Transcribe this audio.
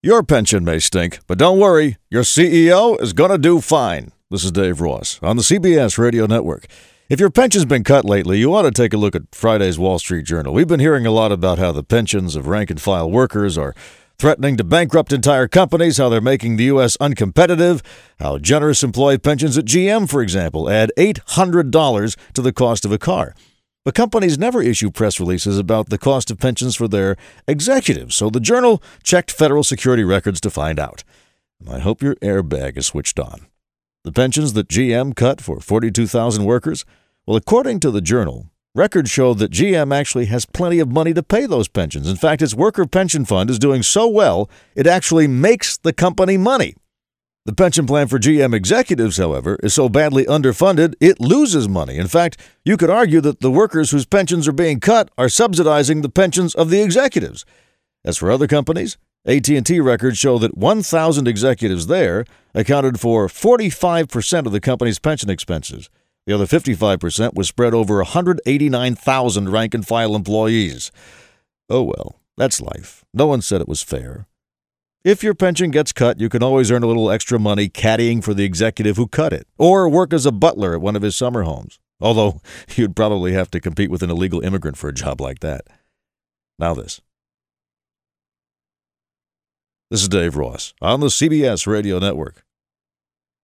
Your pension may stink, but don't worry, your CEO is going to do fine. This is Dave Ross on the CBS Radio Network. If your pension's been cut lately, you ought to take a look at Friday's Wall Street Journal. We've been hearing a lot about how the pensions of rank-and-file workers are threatening to bankrupt entire companies, how they're making the U.S. uncompetitive, how generous employee pensions at GM, for example, add $800 to the cost of a car. But companies never issue press releases about the cost of pensions for their executives, so the Journal checked federal security records to find out. I hope your airbag is switched on. The pensions that GM cut for 42,000 workers? Well, according to the Journal, records show that GM actually has plenty of money to pay those pensions. In fact, its worker pension fund is doing so well, it actually makes the company money. The pension plan for GM executives, however, is so badly underfunded, it loses money. In fact, you could argue that the workers whose pensions are being cut are subsidizing the pensions of the executives. As for other companies, AT&T records show that 1,000 executives there accounted for 45% of the company's pension expenses. The other 55% was spread over 189,000 rank-and-file employees. Oh well, that's life. No one said it was fair. If your pension gets cut, you can always earn a little extra money caddying for the executive who cut it, or work as a butler at one of his summer homes. Although, you'd probably have to compete with an illegal immigrant for a job like that. Now this. This is Dave Ross on the CBS Radio Network.